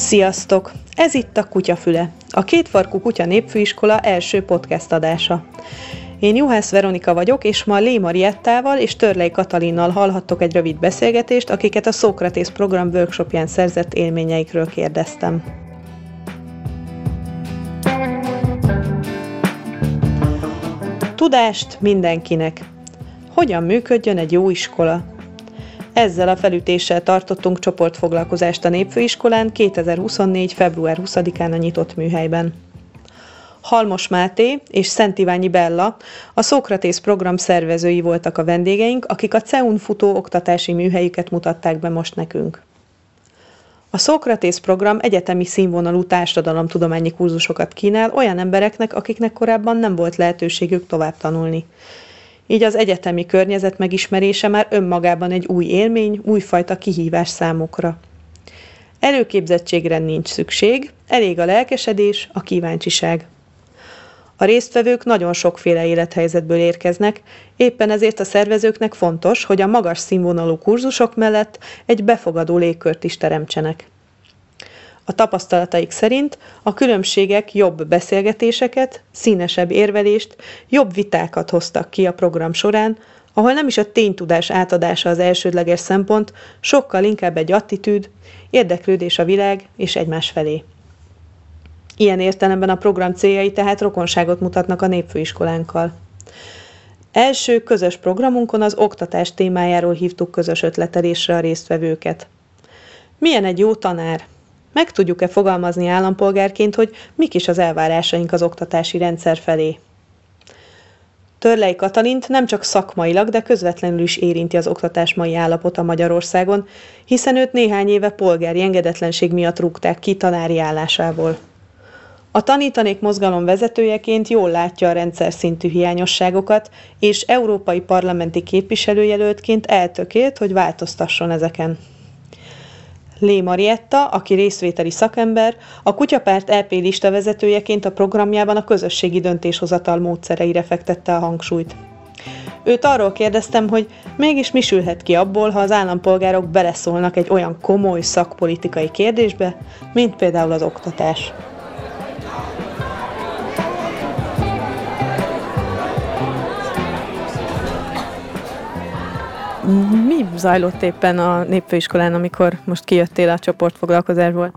Sziasztok! Ez itt a Kutyafüle, a Kétfarkú Kutya Népfőiskola első podcast adása. Én Juhász Veronika vagyok, és ma Lé Mariettával és Törlei Katalinnal hallhattok egy rövid beszélgetést, akiket a Szókratész program workshopján szerzett élményeikről kérdeztem. Tudást mindenkinek. Hogyan működjön egy jó iskola? Ezzel a felütéssel tartottunk csoportfoglalkozást a Népfőiskolán 2024. február 20-án a nyitott műhelyben. Halmos Máté és Szent Iványi Bella, a Szókratész program szervezői voltak a vendégeink, akik a CEUN futó oktatási műhelyüket mutatták be most nekünk. A Szókratész program egyetemi színvonalú társadalomtudományi kurzusokat kínál olyan embereknek, akiknek korábban nem volt lehetőségük tovább tanulni. Így az egyetemi környezet megismerése már önmagában egy új élmény, újfajta kihívás számukra. Előképzettségre nincs szükség, elég a lelkesedés, a kíváncsiság. A résztvevők nagyon sokféle élethelyzetből érkeznek, éppen ezért a szervezőknek fontos, hogy a magas színvonalú kurzusok mellett egy befogadó légkört is teremtsenek. A tapasztalataik szerint a különbségek jobb beszélgetéseket, színesebb érvelést, jobb vitákat hoztak ki a program során, ahol nem is a ténytudás átadása az elsődleges szempont, sokkal inkább egy attitűd, érdeklődés a világ és egymás felé. Ilyen értelemben a program céljai tehát rokonságot mutatnak a Népfőiskolánkkal. Első közös programunkon az oktatás témájáról hívtuk közös ötletelésre a résztvevőket. Milyen egy jó tanár? Meg tudjuk-e fogalmazni állampolgárként, hogy mik is az elvárásaink az oktatási rendszer felé? Törlei Katalint nem csak szakmailag, de közvetlenül is érinti az oktatás mai állapota Magyarországon, hiszen őt néhány éve polgári engedetlenség miatt rúgták ki tanári állásából. A Tanítanék mozgalom vezetőjeként jól látja a rendszer szintű hiányosságokat, és európai parlamenti képviselőjelöltként eltökélt, hogy változtasson ezeken. Lé Marietta, aki részvételi szakember, a Kutyapárt EP listavezetőjeként a programjában a közösségi döntéshozatal módszereire fektette a hangsúlyt. Őt arról kérdeztem, hogy mégis mi sülhet ki abból, ha az állampolgárok beleszólnak egy olyan komoly szakpolitikai kérdésbe, mint például az oktatás. Mi zajlott éppen a Népfőiskolán, amikor most kijöttél a csoportfoglalkozásból?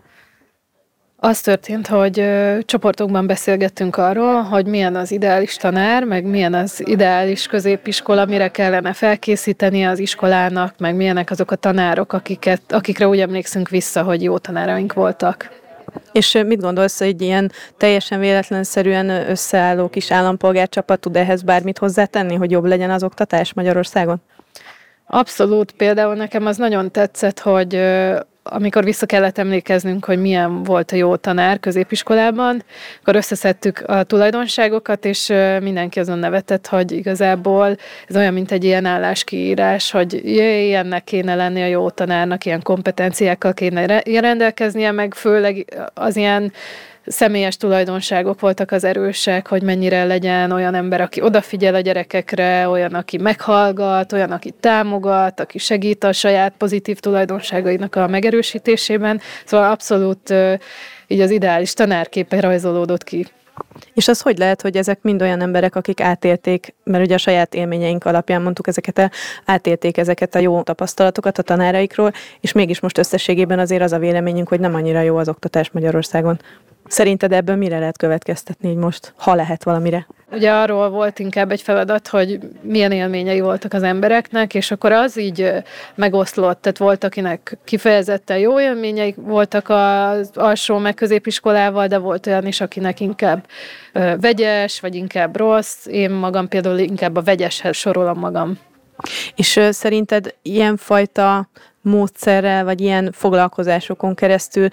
Az történt, hogy csoportokban beszélgettünk arról, hogy milyen az ideális tanár, meg milyen az ideális középiskola, mire kellene felkészíteni az iskolának, meg milyenek azok a tanárok, akikre úgy emlékszünk vissza, hogy jó tanáraink voltak. És mit gondolsz, hogy ilyen teljesen véletlenszerűen összeálló kis állampolgárcsapat tud ehhez bármit hozzátenni, hogy jobb legyen az oktatás Magyarországon? Abszolút, például nekem az nagyon tetszett, hogy amikor vissza kellett emlékeznünk, hogy milyen volt a jó tanár középiskolában, akkor összeszedtük a tulajdonságokat, és mindenki azon nevetett, hogy igazából ez olyan, mint egy ilyen álláskiírás, hogy ilyennek kéne lenni a jó tanárnak, ilyen kompetenciákkal kéne rendelkeznie, meg főleg az ilyen személyes tulajdonságok voltak az erősek, hogy mennyire legyen olyan ember, aki odafigyel a gyerekekre, olyan, aki meghallgat, olyan, aki támogat, aki segít a saját pozitív tulajdonságainak a megerősítésében. Szóval abszolút így az ideális tanárképe rajzolódott ki. És az hogy lehet, hogy ezek mind olyan emberek, akik átélték, mert ugye a saját élményeink alapján mondtuk átélték ezeket a jó tapasztalatokat a tanáraikról, és mégis most összességében azért az a véleményünk, hogy nem annyira jó az oktatás Magyarországon. Szerinted ebből mire lehet következtetni így most, ha lehet valamire? Ugye arról volt inkább egy feladat, hogy milyen élményei voltak az embereknek, és akkor az így megoszlott, tehát volt, akinek kifejezetten jó élményei voltak az alsó meg középiskolával, de volt olyan is, akinek inkább vegyes, vagy inkább rossz. Én magam például inkább a vegyeshez sorolom magam. És szerinted ilyenfajta módszerrel, vagy ilyen foglalkozásokon keresztül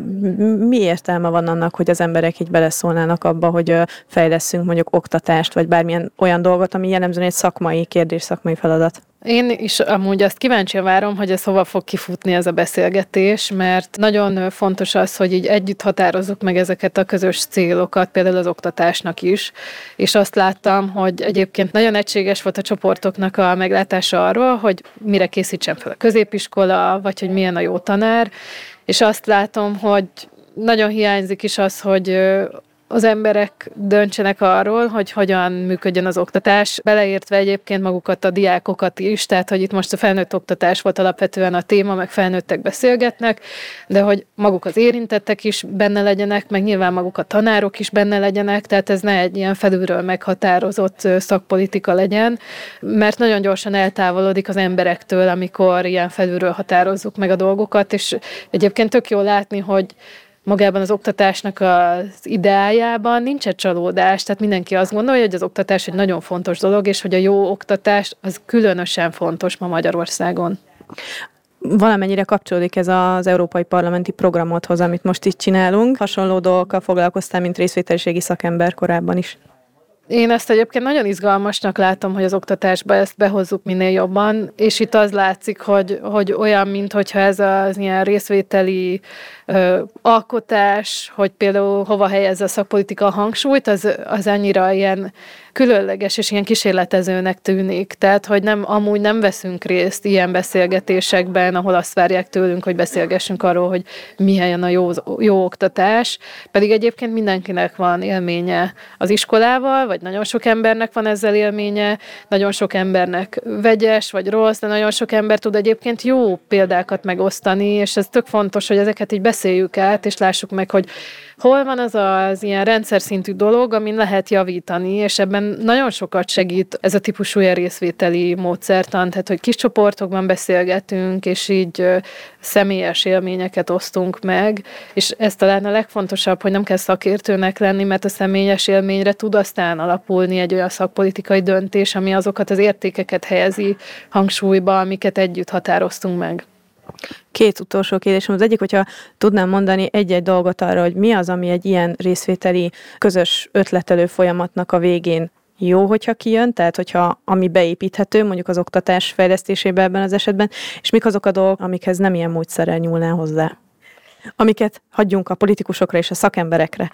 mi értelme van annak, hogy az emberek így beleszólnának abba, hogy fejlesszünk mondjuk oktatást, vagy bármilyen olyan dolgot, ami jellemzően egy szakmai kérdés, szakmai feladat? Én is amúgy azt kíváncsian várom, hogy ez hova fog kifutni ez a beszélgetés, mert nagyon fontos az, hogy így együtt határozzuk meg ezeket a közös célokat, például az oktatásnak is, és azt láttam, hogy egyébként nagyon egységes volt a csoportoknak a meglátása arról, hogy mire készítsen fel a középiskola, vagy hogy milyen a jó tanár, és azt látom, hogy nagyon hiányzik is az, hogy az emberek döntsenek arról, hogy hogyan működjön az oktatás, beleértve egyébként magukat, a diákokat is, tehát hogy itt most a felnőtt oktatás volt alapvetően a téma, meg felnőttek beszélgetnek, de hogy maguk az érintettek is benne legyenek, meg nyilván maguk a tanárok is benne legyenek, tehát ez ne egy ilyen felülről meghatározott szakpolitika legyen, mert nagyon gyorsan eltávolodik az emberektől, amikor ilyen felülről határozzuk meg a dolgokat, és egyébként tök jó látni, hogy magában az oktatásnak az ideájában nincs egy csalódás, tehát mindenki azt gondolja, hogy az oktatás egy nagyon fontos dolog, és hogy a jó oktatás az különösen fontos ma Magyarországon. Valamennyire kapcsolódik ez az európai parlamenti programodhoz, amit most itt csinálunk. Hasonló dolgokkal foglalkoztál, mint részvételiségi szakember korábban is. Én ezt egyébként nagyon izgalmasnak látom, hogy az oktatásba ezt behozzuk minél jobban, és itt az látszik, hogy olyan, mintha ez az ilyen részvételi alkotás, hogy például hova helyezze a szakpolitika a hangsúlyt, az annyira ilyen különleges és ilyen kísérletezőnek tűnik. Tehát, hogy amúgy nem veszünk részt ilyen beszélgetésekben, ahol azt várják tőlünk, hogy beszélgessünk arról, hogy milyen a jó oktatás, pedig egyébként mindenkinek van élménye az iskolával, vagy nagyon sok embernek van ezzel élménye, nagyon sok embernek vegyes vagy rossz, de nagyon sok ember tud egyébként jó példákat megosztani, és ez tök fontos, hogy ezeket így beszéljük át, és lássuk meg, hogy hol van az ilyen rendszer szintű dolog, amin lehet javítani, és ebben nagyon sokat segít ez a típusú részvételi módszertan, tehát hogy kis csoportokban beszélgetünk, és így személyes élményeket osztunk meg, és ez talán a legfontosabb, hogy nem kell szakértőnek lenni, mert a személyes élményre tud aztán alapulni egy olyan szakpolitikai döntés, ami azokat az értékeket helyezi hangsúlyba, amiket együtt határoztunk meg. Két utolsó kérdésem. Az egyik, hogyha tudnám mondani egy-egy dolgot arra, hogy mi az, ami egy ilyen részvételi, közös ötletelő folyamatnak a végén jó, hogyha kijön, tehát hogyha ami beépíthető, mondjuk az oktatás fejlesztésébe ebben az esetben, és mik azok a dolgok, amikhez nem ilyen módszerrel nyúlnál hozzá. Amiket hagyjunk a politikusokra és a szakemberekre.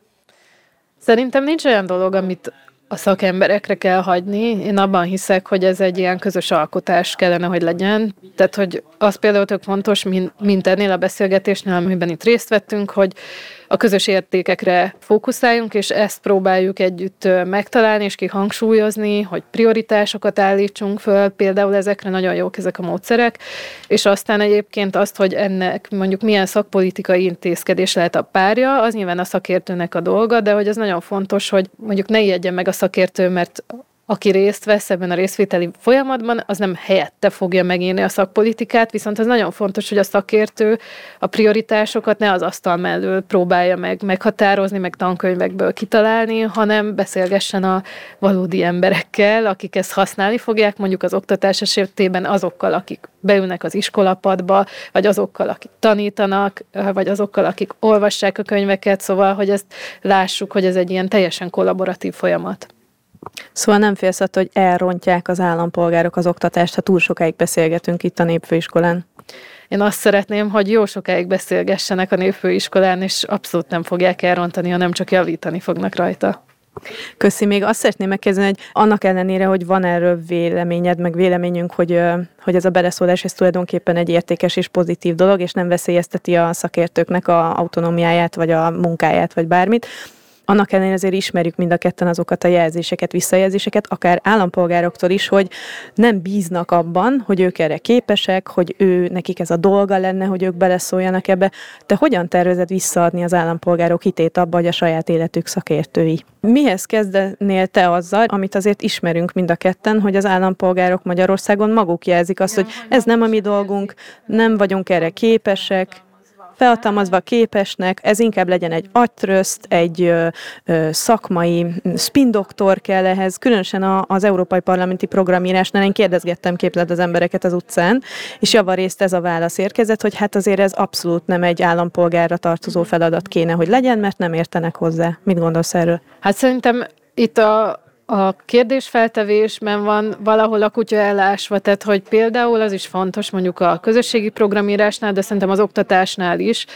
Szerintem nincs olyan dolog, amit a szakemberekre kell hagyni. Én abban hiszek, hogy ez egy ilyen közös alkotás kellene, hogy legyen. Tehát, hogy az például tök fontos, mint ennél a beszélgetésnél, amiben itt részt vettünk, hogy a közös értékekre fókuszáljunk, és ezt próbáljuk együtt megtalálni és kihangsúlyozni, hogy prioritásokat állítsunk föl, például ezekre nagyon jók ezek a módszerek, és aztán egyébként azt, hogy ennek mondjuk milyen szakpolitikai intézkedés lehet a párja, az nyilván a szakértőnek a dolga, de hogy ez nagyon fontos, hogy mondjuk ne ijedjen meg a szakértő, mert aki részt vesz ebben a részvételi folyamatban, az nem helyette fogja megírni a szakpolitikát, viszont az nagyon fontos, hogy a szakértő a prioritásokat ne az asztal mellől próbálja meghatározni, meg tankönyvekből kitalálni, hanem beszélgessen a valódi emberekkel, akik ezt használni fogják, mondjuk az oktatás esetében azokkal, akik beülnek az iskolapadba, vagy azokkal, akik tanítanak, vagy azokkal, akik olvassák a könyveket, szóval, hogy ezt lássuk, hogy ez egy ilyen teljesen kollaboratív folyamat. Szóval nem félsz attól, hogy elrontják az állampolgárok az oktatást, ha túl sokáig beszélgetünk itt a népfőiskolán? Én azt szeretném, hogy jó sokáig beszélgessenek a népfőiskolán, és abszolút nem fogják elrontani, hanem csak javítani fognak rajta. Köszi, még azt szeretném megkezdeni, hogy annak ellenére, hogy van erről véleményed, meg véleményünk, hogy ez a beleszólás ez tulajdonképpen egy értékes és pozitív dolog, és nem veszélyezteti a szakértőknek a autonómiáját, vagy a munkáját, vagy bármit. Annak ellenére azért ismerjük mind a ketten azokat a jelzéseket, visszajelzéseket, akár állampolgároktól is, hogy nem bíznak abban, hogy ők erre képesek, hogy nekik ez a dolga lenne, hogy ők beleszóljanak ebbe. Te hogyan tervezed visszaadni az állampolgárok hitét abba, hogy a saját életük szakértői? Mihez kezdenél te azzal, amit azért ismerünk mind a ketten, hogy az állampolgárok Magyarországon maguk jelzik azt, hogy ez nem a mi dolgunk, nem vagyunk erre képesek, felhatalmazva képesnek, ez inkább legyen egy agytröszt, egy szakmai spin-doktor kell ehhez, különösen az Európai Parlamenti Programírásnál én kérdezgettem képzeld az embereket az utcán, és javarészt ez a válasz érkezett, hogy hát azért ez abszolút nem egy állampolgárra tartozó feladat kéne, hogy legyen, mert nem értenek hozzá. Mit gondolsz erről? Hát szerintem itt a kérdésfeltevésben van valahol a kutya elásva, tehát hogy például az is fontos mondjuk a közösségi programírásnál, de szerintem az oktatásnál is,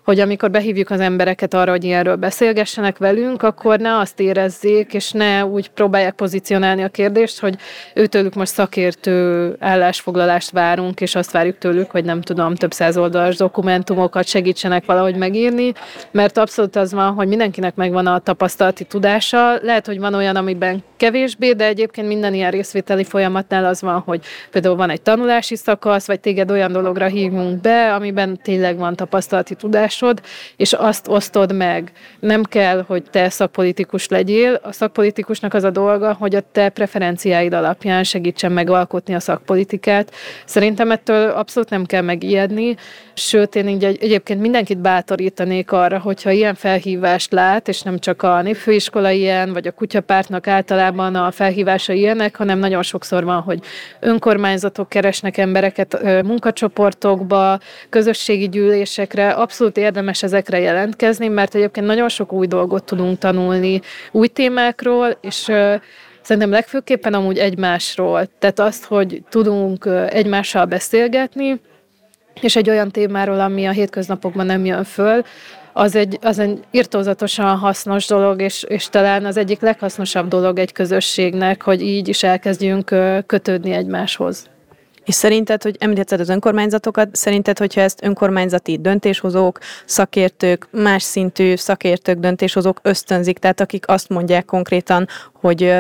hogy amikor behívjuk az embereket arra, hogy ilyenről beszélgessenek velünk, akkor ne azt érezzék, és ne úgy próbálják pozícionálni a kérdést, hogy őtőlük most szakértő állásfoglalást várunk, és azt várjuk tőlük, hogy nem tudom, több száz oldalas dokumentumokat segítsenek valahogy megírni, mert abszolút az van, hogy mindenkinek megvan a tapasztalati tudása. Lehet, hogy van olyan, amiben kevésbé, de egyébként minden ilyen részvételi folyamatnál az van, hogy például van egy tanulási szakasz, vagy téged olyan dologra hívunk be, amiben tényleg van tapasztalati tudásod, és azt osztod meg. Nem kell, hogy te szakpolitikus legyél. A szakpolitikusnak az a dolga, hogy a te preferenciáid alapján segítsen megalkotni a szakpolitikát. Szerintem ettől abszolút nem kell megijedni, sőt, én így egyébként mindenkit bátorítanék arra, hogyha ilyen felhívást lát, és nem csak a népfőiskola ilyen, vagy a kutyapártnak általában a felhívása ilyenek, hanem nagyon sokszor van, hogy önkormányzatok keresnek embereket munkacsoportokba, közösségi gyűlésekre, abszolút érdemes ezekre jelentkezni, mert egyébként nagyon sok új dolgot tudunk tanulni új témákról, és szerintem legfőképpen amúgy egymásról. Tehát azt, hogy tudunk egymással beszélgetni, és egy olyan témáról, ami a hétköznapokban nem jön föl, az egy irtózatosan hasznos dolog, és talán az egyik leghasznosabb dolog egy közösségnek, hogy így is elkezdjünk kötődni egymáshoz. És szerinted, hogy említetted az önkormányzatokat, szerinted, hogyha ezt önkormányzati döntéshozók, szakértők, más szintű szakértők, döntéshozók ösztönzik, tehát akik azt mondják konkrétan, hogy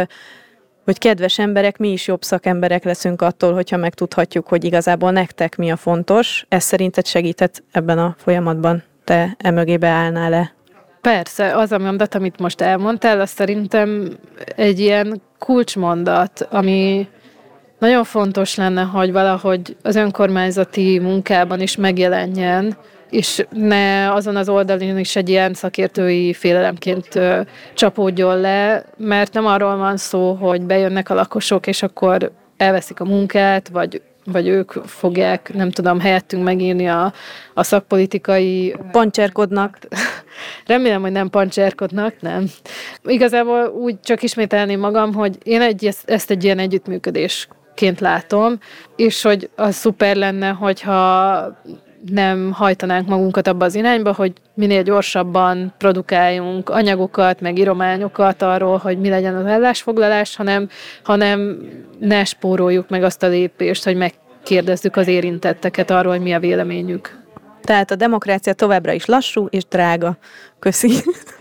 kedves emberek, mi is jobb szakemberek leszünk attól, hogyha megtudhatjuk, hogy igazából nektek mi a fontos. Ez szerinted segített ebben a folyamatban? Te emögébe állnál-e? Persze, az a mondat, amit most elmondtál, az szerintem egy ilyen kulcsmondat, ami nagyon fontos lenne, hogy valahogy az önkormányzati munkában is megjelenjen, és ne azon az oldalon is egy ilyen szakértői félelemként csapódjon le, mert nem arról van szó, hogy bejönnek a lakosok, és akkor elveszik a munkát, vagy ők fogják, nem tudom, helyettünk megírni a szakpolitikai... Pancserkodnak. Remélem, hogy nem pancserkodnak, nem. Igazából úgy csak ismételném magam, hogy én ezt egy ilyen együttműködésként látom, és hogy az szuper lenne, hogyha nem hajtanánk magunkat abba az irányba, hogy minél gyorsabban produkáljunk anyagokat, meg írományokat arról, hogy mi legyen az állásfoglalás, hanem ne spóroljuk meg azt a lépést, hogy megkérdezzük az érintetteket arról, hogy mi a véleményük. Tehát a demokrácia továbbra is lassú és drága. Köszi.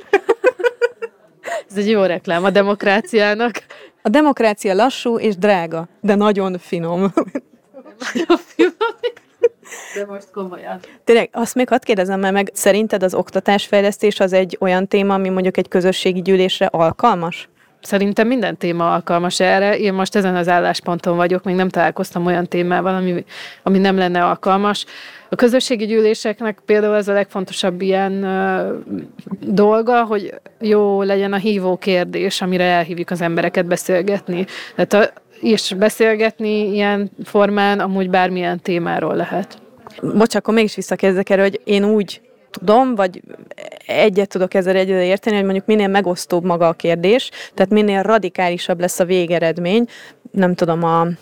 Ez egy jó reklám a demokráciának. A demokrácia lassú és drága, de nagyon finom. Nagyon finom. De most komolyan. Tényleg, azt még hadd kérdezem meg, szerinted az oktatásfejlesztés az egy olyan téma, ami mondjuk egy közösségi gyűlésre alkalmas? Szerintem minden téma alkalmas erre. Én most ezen az állásponton vagyok, még nem találkoztam olyan témával, ami nem lenne alkalmas. A közösségi gyűléseknek például ez a legfontosabb ilyen dolga, hogy jó legyen a hívó kérdés, amire elhívjuk az embereket beszélgetni. És beszélgetni ilyen formán amúgy bármilyen témáról lehet. Bocs, akkor mégis visszakérdezek erre, hogy én úgy tudom, vagy egyet tudok ezzel egyre érteni, hogy mondjuk minél megosztóbb maga a kérdés, tehát minél radikálisabb lesz a végeredmény, nem tudom,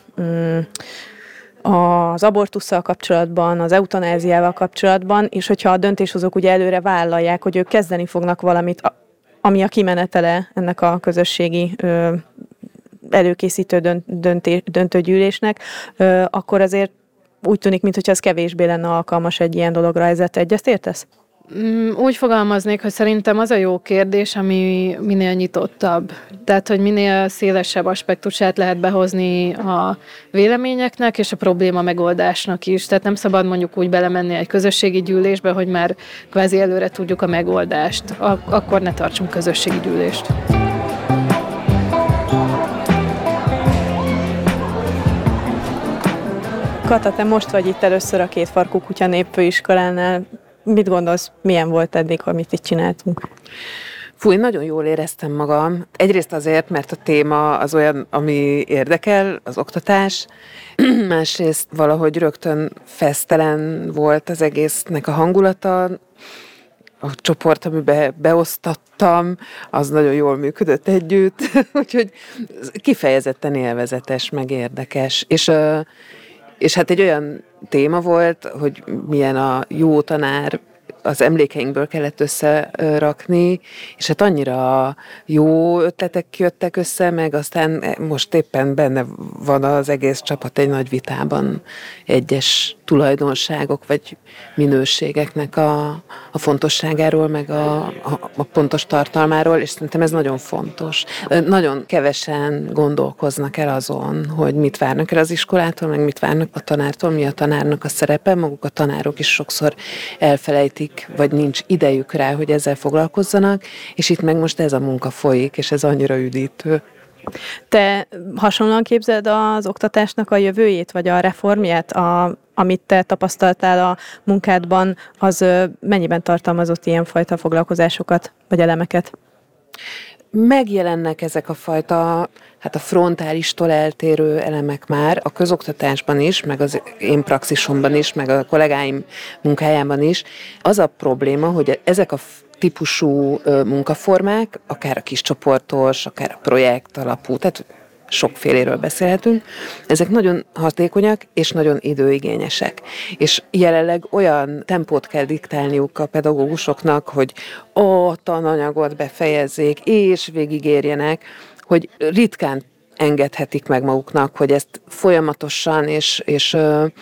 az abortusszal kapcsolatban, az eutanáziával kapcsolatban, és hogyha a döntéshozók ugye előre vállalják, hogy ők kezdeni fognak valamit, ami a kimenetele ennek a közösségi előkészítő döntőgyűlésnek, akkor azért úgy tűnik, mintha ez kevésbé lenne alkalmas egy ilyen dologra. Ezzel te egyet értesz? Úgy fogalmaznék, hogy szerintem az a jó kérdés, ami minél nyitottabb. Tehát, hogy minél szélesebb aspektusát lehet behozni a véleményeknek és a probléma megoldásnak is. Tehát nem szabad mondjuk úgy belemenni egy közösségi gyűlésbe, hogy már kvázi előre tudjuk a megoldást. Akkor ne tartsunk közösségi gyűlést. Kata, te most vagy itt először a Kétfarkú Kutya Népfőiskolánál. Mit gondolsz, milyen volt eddig, amit itt csináltunk? Fú, én nagyon jól éreztem magam. Egyrészt azért, mert a téma az olyan, ami érdekel, az oktatás. Másrészt valahogy rögtön fesztelen volt az egésznek a hangulata. A csoport, amiben beosztattam, az nagyon jól működött együtt. Úgyhogy kifejezetten élvezetes, meg érdekes. És hát egy olyan téma volt, hogy milyen a jó tanár az emlékeinkből kellett összerakni, és hát annyira jó ötletek jöttek össze, meg aztán most éppen benne van az egész csapat egy nagy vitában egyes tulajdonságok vagy minőségeknek a fontosságáról, meg a pontos tartalmáról, és szerintem ez nagyon fontos. Nagyon kevesen gondolkoznak el azon, hogy mit várnak el az iskolától, meg mit várnak a tanártól, mi a tanárnak a szerepe. Maguk a tanárok is sokszor elfelejtik, vagy nincs idejük rá, hogy ezzel foglalkozzanak, és itt meg most ez a munka folyik, és ez annyira üdítő. Te hasonlóan képzeld az oktatásnak a jövőjét, vagy a reformját, amit te tapasztaltál a munkádban, az mennyiben tartalmazott ilyenfajta foglalkozásokat, vagy elemeket? Megjelennek ezek a fajta, hát a frontálistól eltérő elemek már a közoktatásban is, meg az én praxisomban is, meg a kollégáim munkájában is. Az a probléma, hogy ezek a típusú munkaformák, akár a kiscsoportos, akár a projekt alapú, tehát sokféléről beszélhetünk, ezek nagyon hatékonyak és nagyon időigényesek. És jelenleg olyan tempót kell diktálniuk a pedagógusoknak, hogy a tananyagot befejezzék és végigérjenek, hogy ritkán engedhetik meg maguknak, hogy ezt folyamatosan és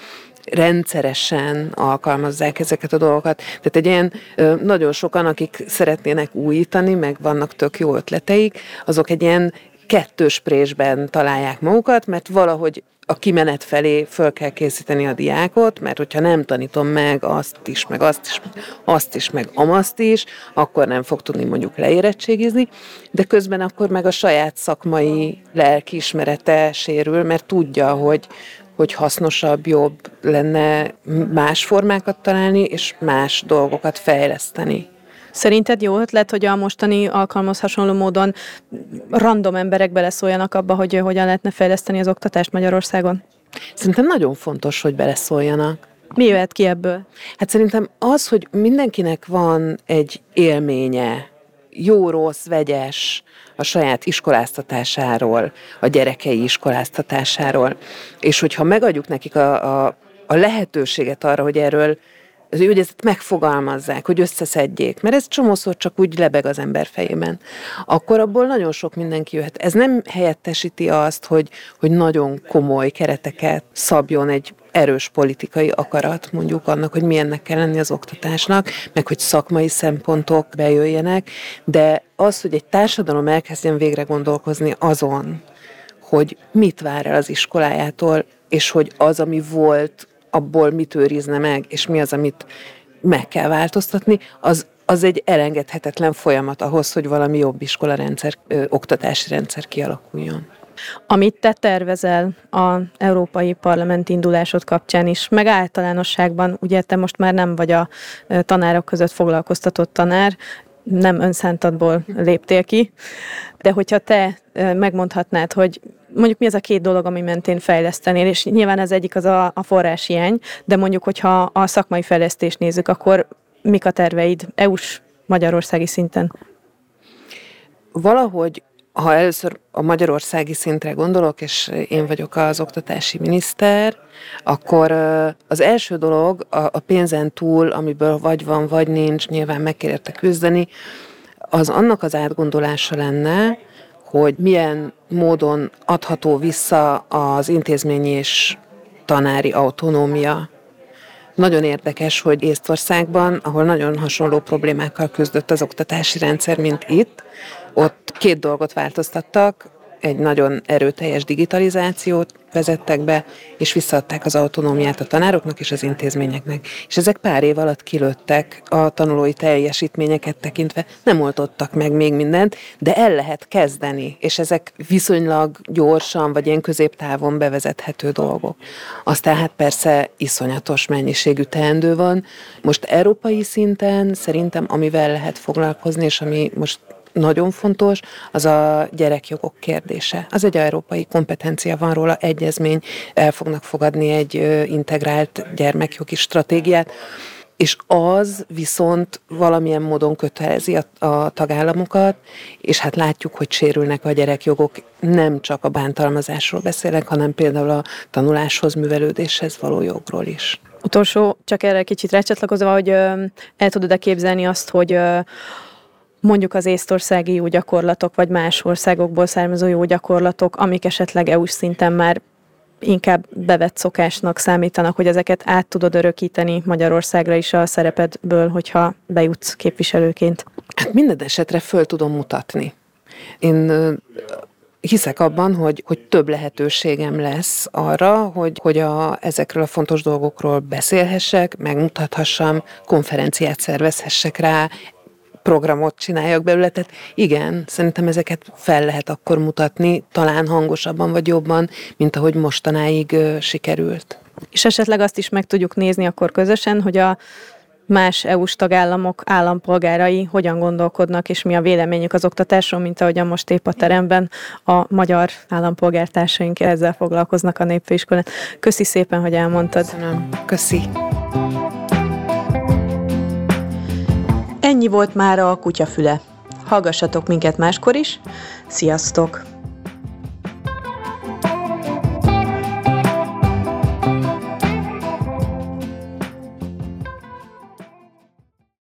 rendszeresen alkalmazzák ezeket a dolgokat. Tehát egy ilyen nagyon sokan, akik szeretnének újítani, meg vannak tök jó ötleteik, azok egy ilyen kettős présben találják magukat, mert valahogy a kimenet felé föl kell készíteni a diákot, mert hogyha nem tanítom meg azt is, meg azt is, meg azt is, meg amazt is, akkor nem fog tudni mondjuk leérettségizni, de közben akkor meg a saját szakmai lelkiismerete sérül, mert tudja, hogy hasznosabb, jobb lenne más formákat találni, és más dolgokat fejleszteni. Szerinted jó ötlet, hogy a mostani alkalmaz hasonló módon random emberek beleszóljanak abba, hogy hogyan lehetne fejleszteni az oktatást Magyarországon? Szerintem nagyon fontos, hogy beleszóljanak. Mi jöhet ki ebből? Hát szerintem az, hogy mindenkinek van egy élménye, jó-rossz, vegyes a saját iskoláztatásáról, a gyerekei iskoláztatásáról, és hogyha megadjuk nekik a lehetőséget arra, hogy erről hogy ezt megfogalmazzák, hogy összeszedjék, mert ez csomószor csak úgy lebeg az ember fejében, akkor abból nagyon sok mindenki jöhet. Ez nem helyettesíti azt, hogy nagyon komoly kereteket szabjon egy erős politikai akarat, mondjuk annak, hogy milyennek kell lenni az oktatásnak, meg hogy szakmai szempontok bejöjjenek, de az, hogy egy társadalom elkezdjen végre gondolkozni azon, hogy mit vár el az iskolájától, és hogy az, ami volt, abból mit őrizne meg, és mi az, amit meg kell változtatni, az egy elengedhetetlen folyamat ahhoz, hogy valami jobb iskolarendszer, oktatási rendszer kialakuljon. Amit te tervezel az Európai Parlament indulásod kapcsán is, meg általánosságban, ugye te most már nem vagy a tanárok között foglalkoztatott tanár, nem önszántadból léptél ki, de hogyha te megmondhatnád, hogy mondjuk mi az a két dolog, ami mentén fejlesztenél, és nyilván ez egyik az a forráshiány, de mondjuk, hogyha a szakmai fejlesztést nézzük, akkor mik a terveid EU-s, magyarországi szinten? Valahogy, ha először a magyarországi szintre gondolok, és én vagyok az oktatási miniszter, akkor az első dolog a pénzen túl, amiből vagy van, vagy nincs, nyilván meg kell érte küzdeni, az annak az átgondolása lenne, hogy milyen módon adható vissza az intézményi és tanári autonómia. Nagyon érdekes, hogy Észtországban, ahol nagyon hasonló problémákkal küzdött az oktatási rendszer, mint itt, ott két dolgot változtattak, egy nagyon erőteljes digitalizációt vezettek be, és visszaadták az autonómiát a tanároknak és az intézményeknek. És ezek pár év alatt kilőttek a tanulói teljesítményeket tekintve. Nem oldottak meg még mindent, de el lehet kezdeni, és ezek viszonylag gyorsan, vagy ilyen középtávon bevezethető dolgok. Aztán hát persze iszonyatos mennyiségű teendő van. Most európai szinten szerintem, amivel lehet foglalkozni, és ami most nagyon fontos, az a gyerekjogok kérdése. Az egy európai kompetencia, van róla egyezmény, el fognak fogadni egy integrált gyermekjogi stratégiát, és az viszont valamilyen módon kötelezi a tagállamokat, és hát látjuk, hogy sérülnek a gyerekjogok, nem csak a bántalmazásról beszélek, hanem például a tanuláshoz, művelődéshez való jogról is. Utolsó, csak erre kicsit rácsatlakozva, hogy el tudod-e képzelni azt, hogy mondjuk az észtországi jó gyakorlatok, vagy más országokból származó jó gyakorlatok, amik esetleg EU-s szinten már inkább bevett szokásnak számítanak, hogy ezeket át tudod örökíteni Magyarországra is a szerepedből, hogyha bejutsz képviselőként? Hát minden esetre föl tudom mutatni. Én hiszek abban, hogy több lehetőségem lesz arra, hogy ezekről a fontos dolgokról beszélhessek, megmutathassam, konferenciát szervezhessek rá, programot csináljak belőle, tehát igen, szerintem ezeket fel lehet akkor mutatni, talán hangosabban vagy jobban, mint ahogy mostanáig sikerült. És esetleg azt is meg tudjuk nézni akkor közösen, hogy a más EU-s tagállamok állampolgárai hogyan gondolkodnak, és mi a véleményük az oktatásról, mint ahogyan most épp a teremben a magyar állampolgártársaink ezzel foglalkoznak a Népfőiskolán. Köszi szépen, hogy elmondtad. Köszönöm. Köszi. Ennyi volt mára a Kutyafüle. Hallgassatok minket máskor is. Sziasztok!